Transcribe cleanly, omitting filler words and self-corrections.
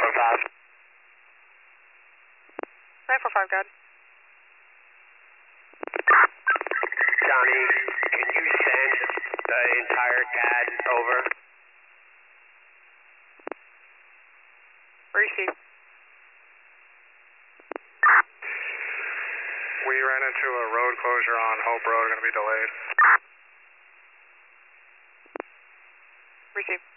945. 945, God. Johnny, can you send the entire CAD over? Receive. We ran into a road closure on Hope Road, going to be delayed. Receive.